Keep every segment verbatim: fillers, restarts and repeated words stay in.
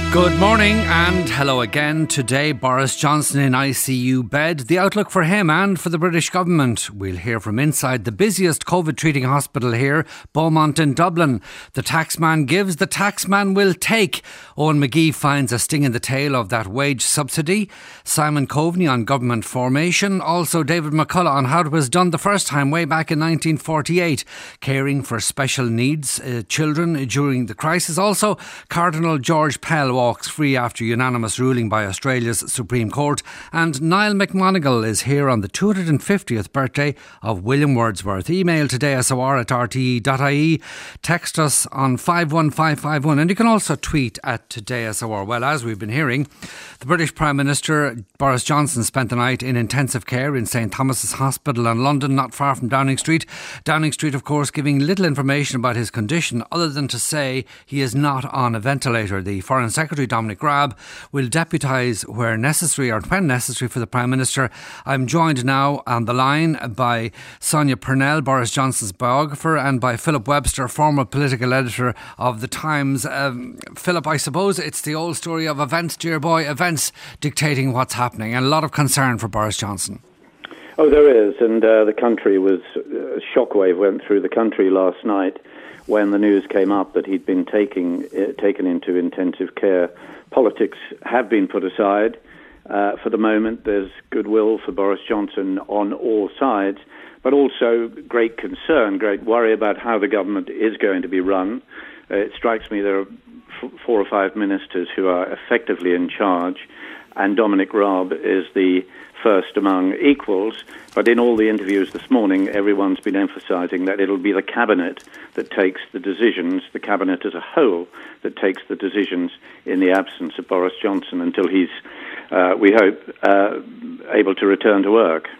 Good morning and hello again. Today, Boris Johnson in I C U bed. The outlook for him and for the British government. We'll hear from inside the busiest COVID treating hospital here, Beaumont in Dublin. The taxman gives, the taxman will take. Owen McGee finds a sting in the tail of that wage subsidy. Simon Coveney on government formation. Also David McCullough on how it was done the first time way back in nineteen forty-eight. Caring for special needs uh, children during the crisis. Also, Cardinal George Pell walks free after unanimous ruling by Australia's Supreme Court, and Niall McMonigal is here on the two hundred fiftieth birthday of William Wordsworth. Email today s o r at r t e dot i e, text us on five one five five one, and you can also tweet at today s o r. Well, as we've been hearing, the British Prime Minister Boris Johnson spent the night in intensive care in St Thomas's Hospital in London, not far from Downing Street. Downing Street, of course, giving little information about his condition other than to say he is not on a ventilator. The Foreign Secretary Dominic Raab will deputise where necessary or when necessary for the Prime Minister. I'm joined now on the line by Sonia Purnell, Boris Johnson's biographer, and by Philip Webster, former political editor of The Times. Um, Philip, I suppose it's the old story of events, dear boy, events dictating what's happening, and a lot of concern for Boris Johnson. Oh, there is, and uh, the country was, a shockwave went through the country last night when the news came up that he'd been taking, uh, taken into intensive care. Politics have been put aside. Uh, for the moment, there's goodwill for Boris Johnson on all sides, but also great concern, great worry about how the government is going to be run. Uh, it strikes me there are f- four or five ministers who are effectively in charge, and Dominic Raab is the first among equals. But in all the interviews this morning, everyone's been emphasising that it'll be the Cabinet that takes the decisions, the Cabinet as a whole, that takes the decisions in the absence of Boris Johnson until he's, uh, we hope, uh, able to return to work.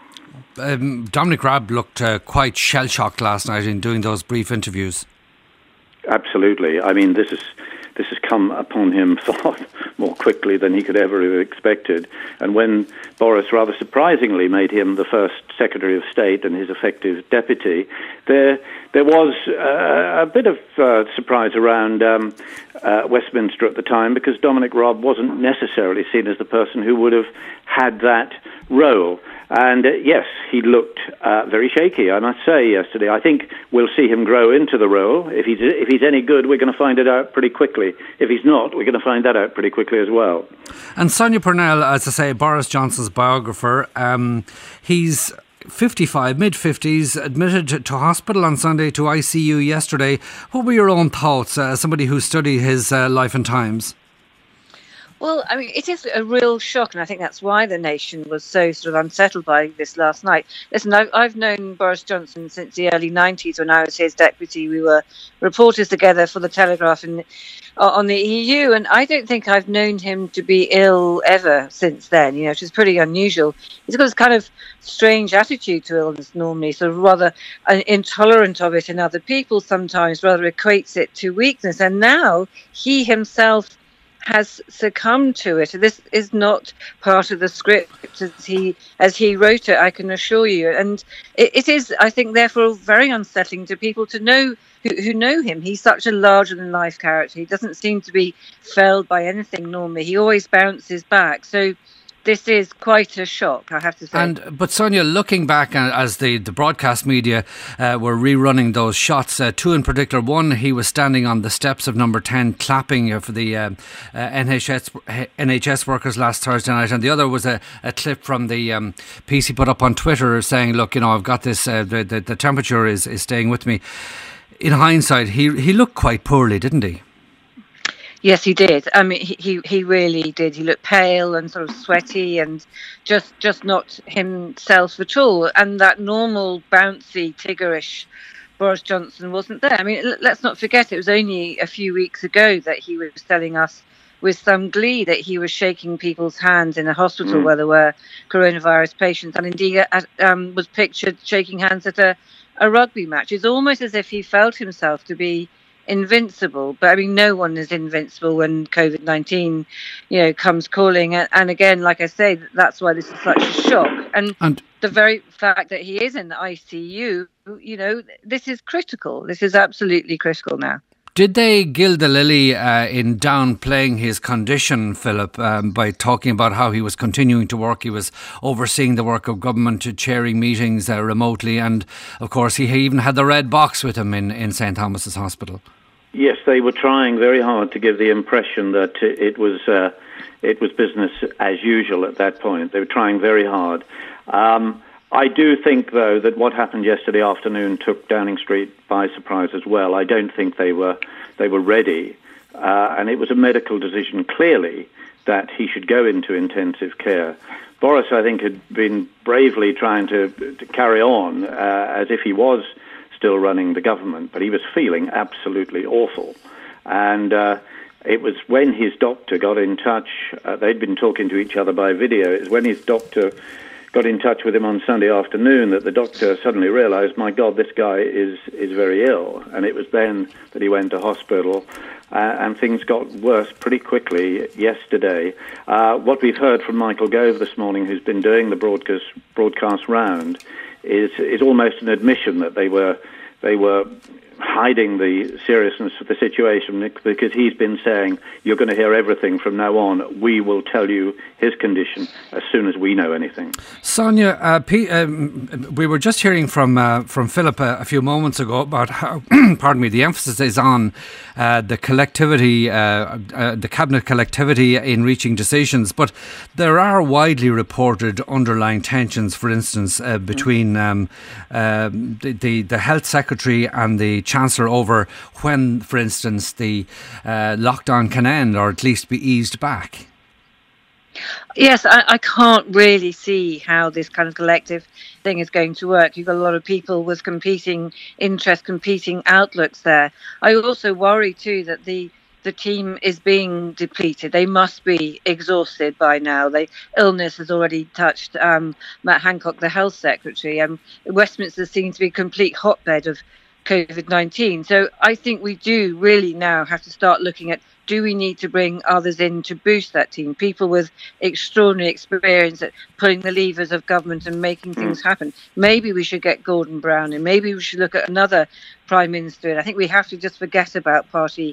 Um, Dominic Raab looked uh, quite shell-shocked last night in doing those brief interviews. Absolutely. I mean, this is this has come upon him far more quickly than he could ever have expected. And when Boris rather surprisingly made him the first Secretary of State and his effective deputy, there there was uh, a bit of uh, surprise around um, uh, Westminster at the time, because Dominic Raab wasn't necessarily seen as the person who would have had that role. And uh, yes, he looked uh, very shaky, I must say, yesterday. I think we'll see him grow into the role. If he's if he's any good, we're going to find it out pretty quickly. If he's not, we're going to find that out pretty quickly as well. And Sonia Purnell, as I say, Boris Johnson's biographer, um, he's fifty-five, mid-fifties, admitted to hospital on Sunday, to I C U yesterday. What were your own thoughts, uh, as somebody who studied his uh, life and times? Well, I mean, it is a real shock, and I think that's why the nation was so sort of unsettled by this last night. Listen, I've, I've known Boris Johnson since the early nineties when I was his deputy. We were reporters together for The Telegraph in, uh, on the E U, and I don't think I've known him to be ill ever since then, you know, which is pretty unusual. He's got this kind of strange attitude to illness normally, sort of rather uh, intolerant of it in other people sometimes, rather equates it to weakness. And now he himself has succumbed to it. This is not part of the script as he as he wrote it, I can assure you. And it, it is, I think, therefore very unsettling to people to know who, who know him. He's such a larger-than-life character. He doesn't seem to be felled by anything normally. He always bounces back. So this is quite a shock, I have to say. And but Sonia, looking back uh, as the, the broadcast media uh, were rerunning those shots, uh, two in particular. One, he was standing on the steps of number ten clapping uh, for the uh, uh, N H S N H S workers last Thursday night, and the other was a, a clip from the um, piece he put up on Twitter saying, look, you know, I've got this, uh, the, the, the temperature is, is staying with me. In hindsight, he he looked quite poorly, didn't he? Yes, he did. I mean, he, he he really did. He looked pale and sort of sweaty and just just not himself at all. And that normal, bouncy, Tiggerish Boris Johnson wasn't there. I mean, let's not forget, it was only a few weeks ago that he was telling us with some glee that he was shaking people's hands in a hospital mm. where there were coronavirus patients, and indeed uh, um, was pictured shaking hands at a, a rugby match. It's almost as if he felt himself to be invincible, but I mean, no one is invincible when COVID nineteen, you know, comes calling. And, and again, like I say, that's why this is such a shock. And, and the very fact that he is in the I C U, you know, this is critical. This is absolutely critical now. Did they gild the lily uh, in downplaying his condition, Philip, um, by talking about how he was continuing to work? He was overseeing the work of government, chairing meetings uh, remotely, and of course he even had the red box with him in, in St Thomas's Hospital. Yes, they were trying very hard to give the impression that it was uh, it was business as usual at that point. They were trying very hard. Um, I do think, though, that what happened yesterday afternoon took Downing Street by surprise as well. I don't think they were they were ready, uh, and it was a medical decision clearly that he should go into intensive care. Boris, I think, had been bravely trying to, to carry on uh, as if he was still running the government, but he was feeling absolutely awful. And uh, it was when his doctor got in touch, uh, they'd been talking to each other by video, it was when his doctor got in touch with him on Sunday afternoon that the doctor suddenly realised, my God, this guy is, is very ill. And it was then that he went to hospital, uh, and things got worse pretty quickly yesterday. Uh, what we've heard from Michael Gove this morning, who's been doing the broadcast, broadcast round, is is almost an admission that they were they were hiding the seriousness of the situation, because he's been saying, you're going to hear everything from now on. We will tell you his condition as soon as we know anything. Sonia, uh, P, um, we were just hearing from uh, from Philip a, a few moments ago about how, pardon me, the emphasis is on uh, the collectivity, uh, uh, the cabinet collectivity in reaching decisions, but there are widely reported underlying tensions, for instance, uh, between um, uh, the, the, the health secretary and the Chancellor over when, for instance, the uh, lockdown can end or at least be eased back. Yes, I, I can't really see how this kind of collective thing is going to work. You've got a lot of people with competing interests, competing outlooks there. I also worry too that the the team is being depleted. They must be exhausted by now. They, illness has already touched um, Matt Hancock, the Health Secretary. Um, Westminster seems to be a complete hotbed of COVID nineteen. So I think we do really now have to start looking at, do we need to bring others in to boost that team? People with extraordinary experience at pulling the levers of government and making things happen. Maybe we should get Gordon Brown in. Maybe we should look at another Prime Minister. And I think we have to just forget about party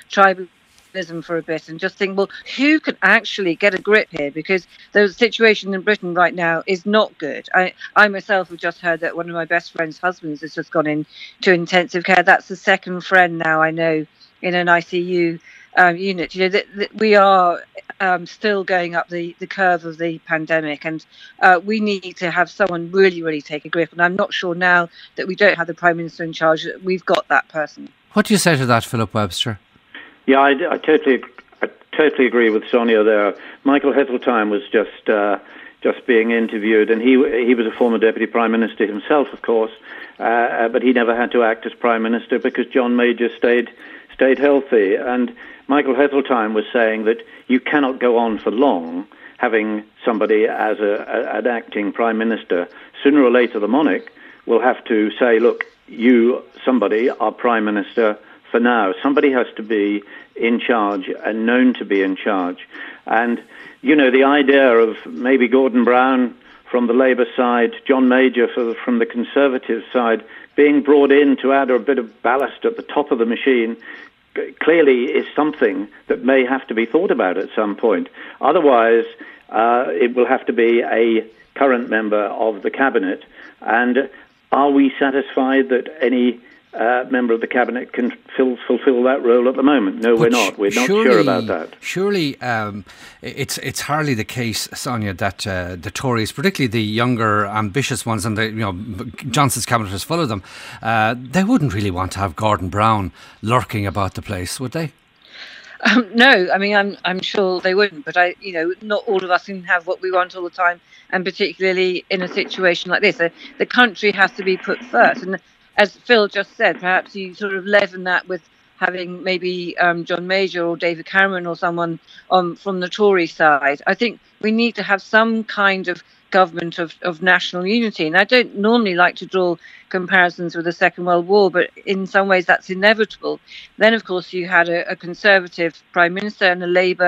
tribalism for a bit and just think, well, who can actually get a grip here? Because the situation in Britain right now is not good. I, I myself have just heard that one of my best friend's husbands has just gone into intensive care. That's the second friend now I know in an I C U Um, unit. You know, that, that we are um, still going up the, the curve of the pandemic, and uh, we need to have someone really, really take a grip. And I'm not sure now that we don't have the Prime Minister in charge that we've got that person. What do you say to that, Philip Webster? Yeah, I, I totally, I totally agree with Sonia there. Michael Heseltine was just uh, just being interviewed, and he he was a former Deputy Prime Minister himself, of course, uh, but he never had to act as Prime Minister because John Major stayed stayed healthy. And Michael Heseltine was saying that you cannot go on for long having somebody as a, a, an acting Prime Minister. Sooner or later, the monarch will have to say, look, you, somebody, are Prime Minister for now. Somebody has to be in charge and known to be in charge. And, you know, the idea of maybe Gordon Brown from the Labour side, John Major for, from the Conservative side, being brought in to add a bit of ballast at the top of the machine, clearly is something that may have to be thought about at some point. Otherwise, uh, it will have to be a current member of the cabinet. And are we satisfied that any uh, member of the cabinet can fill, fulfill that role at the moment? No, but we're not. We're not surely, sure about that. Surely um, it's it's hardly the case, Sonia, that uh, the Tories, particularly the younger, ambitious ones, and the, you know, Johnson's cabinet is full of them, uh, they wouldn't really want to have Gordon Brown lurking about the place, would they? Um, no, I mean, I'm I'm sure they wouldn't, but I, you know, not all of us can have what we want all the time, and particularly in a situation like this, the, the country has to be put first. And as Phil just said, perhaps you sort of leaven that with having maybe um, John Major or David Cameron or someone um, from the Tory side. I think we need to have some kind of government of, of national unity. And I don't normally like to draw comparisons with the Second World War, but in some ways that's inevitable. Then, of course, you had a, a Conservative Prime Minister and a Labour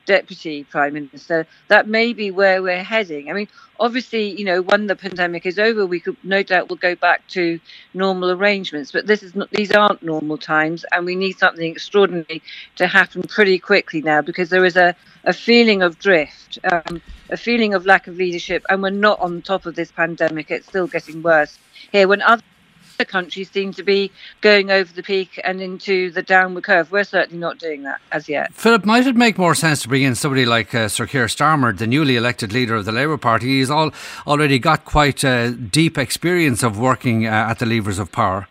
Deputy Prime Minister, that may be where we're heading. I mean, obviously, you know, when the pandemic is over, we could no doubt will go back to normal arrangements. But this is not; these aren't normal times, and we need something extraordinary to happen pretty quickly now, because there is a, a feeling of drift, um, a feeling of lack of leadership, and we're not on top of this pandemic. It's still getting worse here. When other countries seem to be going over the peak and into the downward curve, we're certainly not doing that as yet. Philip, might it make more sense to bring in somebody like uh, Sir Keir Starmer, the newly elected leader of the Labour Party? He's all, already got quite a deep experience of working uh, at the levers of power.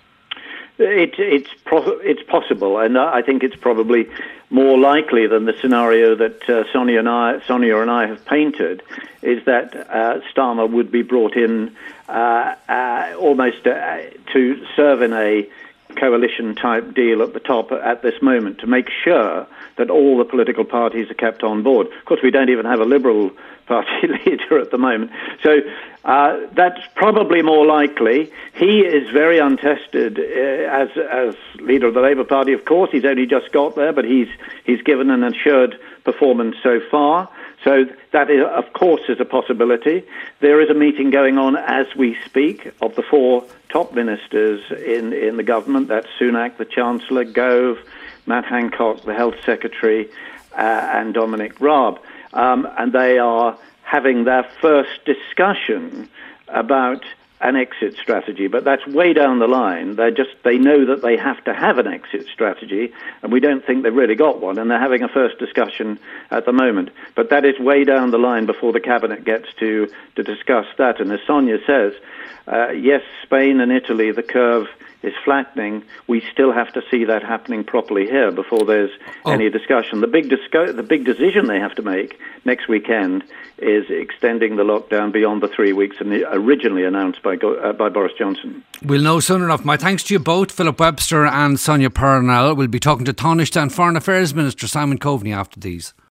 It, it's pro- it's possible, and I think it's probably more likely than the scenario that uh, Sonia and I, Sonia and I have painted, is that uh, Starmer would be brought in uh, uh, almost uh, to serve in a coalition-type deal at the top at this moment to make sure that all the political parties are kept on board. Of course, we don't even have a Liberal Party leader at the moment. So uh, that's probably more likely. He is very untested uh, as as leader of the Labour Party, of course. He's only just got there, but he's he's given an assured performance so far. So that, is, of course, is a possibility. There is a meeting going on as we speak of the four top ministers in, in the government. That's Sunak, the Chancellor, Gove, Matt Hancock, the Health Secretary, uh, and Dominic Raab. Um, and they are having their first discussion about an exit strategy, but that's way down the line. They just they know that they have to have an exit strategy, and we don't think they've really got one, and they're having a first discussion at the moment. But that is way down the line before the cabinet gets to to discuss that. And as Sonia says, uh, yes, Spain and Italy, the curve is flattening. We still have to see that happening properly here before there's oh. any discussion. The big disco- the big decision they have to make next weekend is extending the lockdown beyond the three weeks originally announced by uh, by Boris Johnson. We'll know soon enough. My thanks to you both, Philip Webster and Sonia Purnell. We'll be talking to Taoiseach and Foreign Affairs Minister Simon Coveney after these.